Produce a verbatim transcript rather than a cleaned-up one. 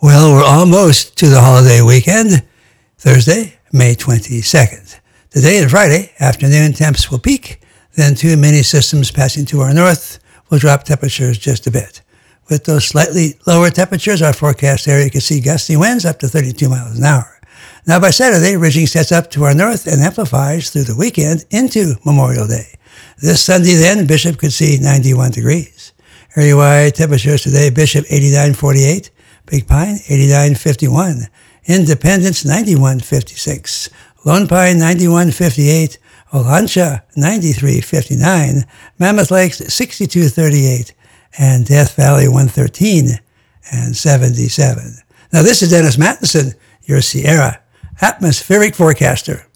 Well, we're almost to the holiday weekend. Thursday, May twenty-second. Today and Friday, afternoon temps will peak, then two mini systems passing to our north will drop temperatures just a bit. With those slightly lower temperatures, our forecast area can see gusty winds up to thirty-two miles an hour. Now by Saturday, ridging sets up to our north and amplifies through the weekend into Memorial Day. This Sunday then, Bishop could see ninety-one degrees. Area-wide temperatures today, Bishop eighty-nine forty-eight, Big Pine eighty-nine fifty-one, Independence ninety-one fifty-six, Lone Pine ninety-one fifty-eight, Olancha ninety-three fifty-nine, Mammoth Lakes sixty-two thirty-eight, and Death Valley one thirteen and seventy-seven. Now this is Dennis Mattinson, your Sierra atmospheric forecaster.